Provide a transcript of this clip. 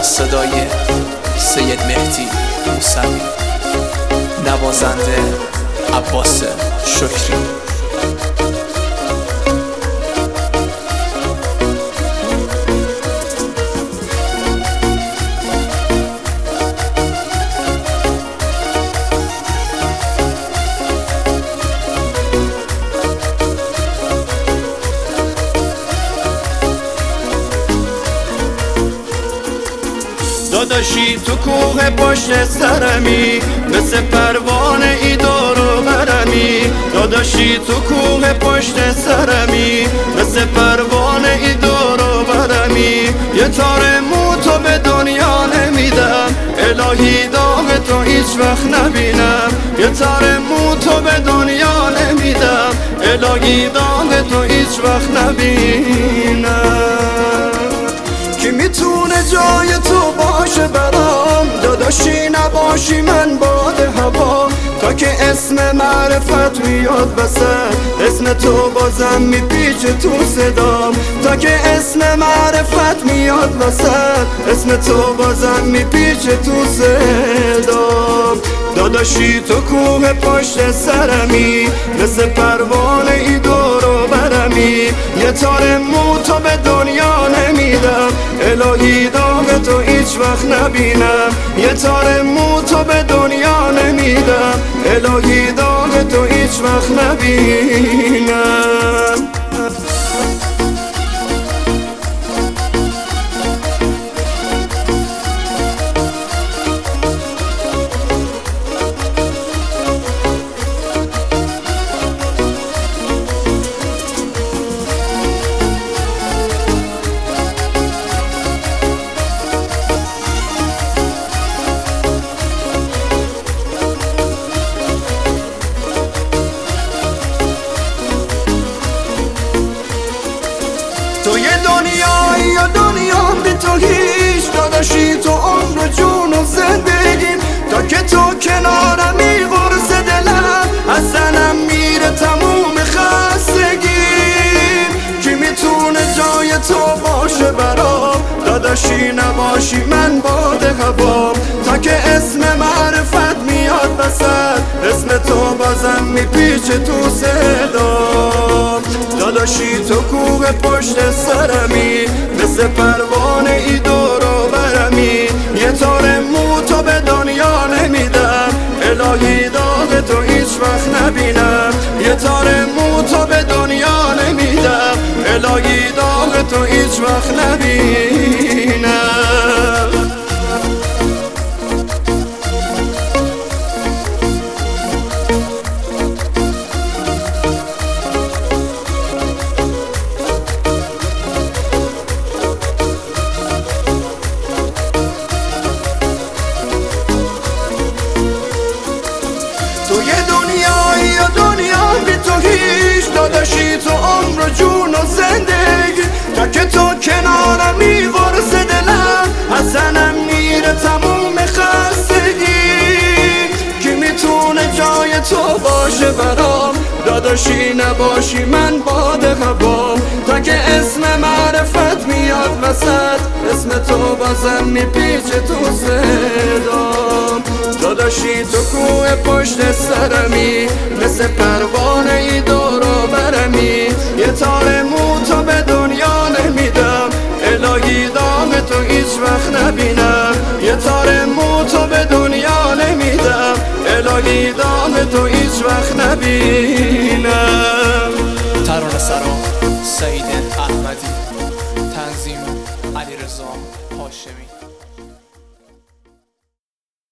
صدای سید مهدی موسوی، نوازنده عباس شکری. داداشی تو کوه پشت سرمی، مثل پروانه ای دور و برمی. داداشی تو کوه پشت سرمی، مثل پروانه ای دور و برمی. یه تار مو تو به دنیا نمیدم، الهی داغ تو هیچ وقت نبینم. یه تار مو تو به دنیا نمیدم، الهی داغ تو هیچ وقت نبینم. کی میتونه جای تو باشه برام؟ داداشی نباشی من باد هوا. تا که اسم معرفت میاد وسط، اسم تو بازم میپیچه تو صدام. تا که اسم معرفت میاد وسط، اسم تو بازم میپیچه تو صدام. داداشی تو کوه پشت سرمی، مثل پروانه ای دور و برمی. یه تار مو تو به دنیا نمیدم، الهی داغ تو هیچ وقت نبینم. یه تار مو تو به دنیا نمیدم، الهی داغ تو هیچ وقت نبینم. تو یه دنیایی یا دنیا بی تو هیچ. داداشی تو عمر جون و زندگیم، تا که تو کنارمی قرص دلم، از تنم میره تموم خستگیم. کی میتونه جای تو باشه برام؟ داداشی نباشی من باد هوام. تا که اسم معرفت میاد وسط، اسم تو بازم میپیچه تو صدام. داداشی تو کوه پشت سرمی، مثل پروانه ای دور و برمی. یه تار مو تو به دنیا نمیدم، الهی داغ تو هیچ وقت نبینم. یه تار مو تو به دنیا نمیدم، الهی داغ تو هیچ وقت نبینم. تو یه دنیایی یا دنیا بی تو هیچ. داداشی تو عمر جون و زندگی، تا که تو کنارمی قرص دلم، از تنم میره تموم خستگی. کی میتونه جای تو باشه برام؟ داداشی نباشی من باد هوام. تا که اسم معرفت میاد وسط، اسم تو بازم میپیچه تو صدام. داداشی تو کوه پشت سرمی، مثل پروانه ای دور و برمی. یه تار مو تو به دنیا نمیدم، الهی داغ تو هیچ وقت نبینم. یه تار مو تو به دنیا نمیدم، الهی داغ تو هیچ وقت نبینم. ترانه سرا سعید احمدی، تنظیم علیرضا هاشمی.